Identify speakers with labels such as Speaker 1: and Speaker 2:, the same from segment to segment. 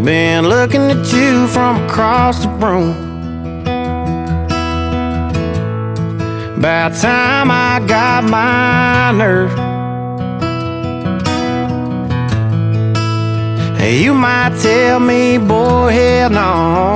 Speaker 1: Been looking at you from across the room. About time I got my nerve. Hey, you might tell me, boy, hell no,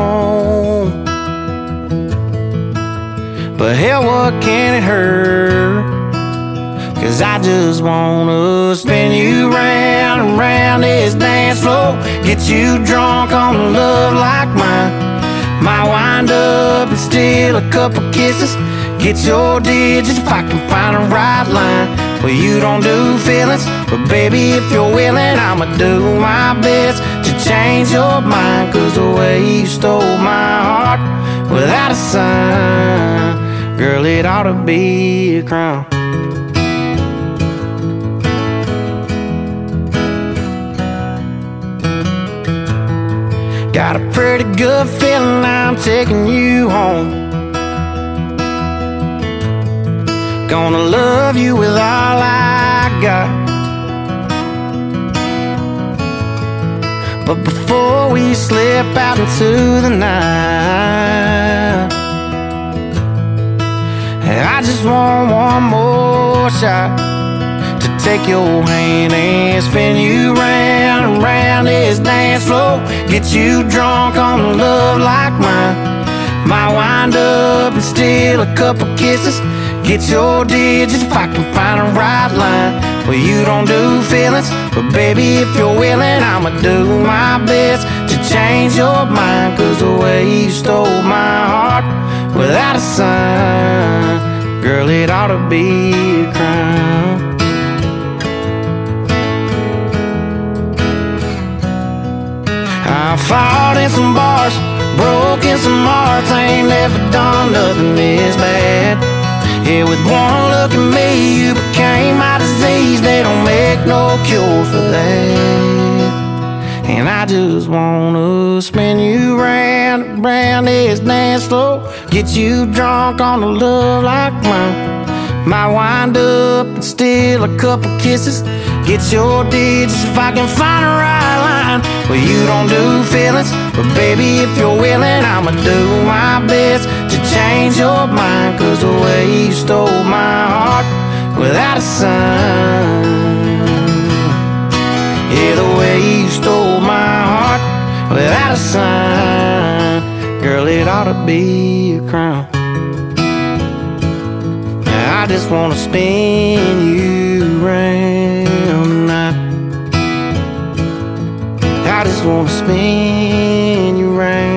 Speaker 1: but hell, what can it hurt? 'Cause I just wanna spin you round and round this dance floor, get you drunk on a love like mine. Might wind up and steal a couple kisses, get your digits if I can find a right line. Well, you don't do feelings, but baby, if you're willing, I'ma do my best to change your mind. 'Cause the way you stole my heart without a sign, girl, it ought to be a crime. Got a pretty good feeling I'm taking you home. Gonna love you with all I got. But before we slip out into the night, I just want one more shot to take your hand and spin you round and round this dance floor, get you drunk on a love like mine. Might wind up and steal a couple kisses, get your digits if I can find a right line. Well, you don't do feelings, but baby, if you're willing, I'ma do my best to change your mind. 'Cause the way you stole my heart without a sign, girl, it ought to be a crime. I fought in some bars, broke in some hearts, ain't never done nothing this bad. Yeah, with one look at me, you became my disease. They don't make no cure for that. And I just wanna spin you round and round this dance floor, get you drunk on a love like mine. Might wind up and steal a couple kisses, get your digits if I can find a right line. Well, you don't do feelings, but baby, if you're willing, I'ma do my best to change your mind. 'Cause the way you stole my heart without a sign, yeah, the way you stole my heart without a sign, girl, it ought to be a crime. I just wanna spin you round tonight. I just wanna spin you round.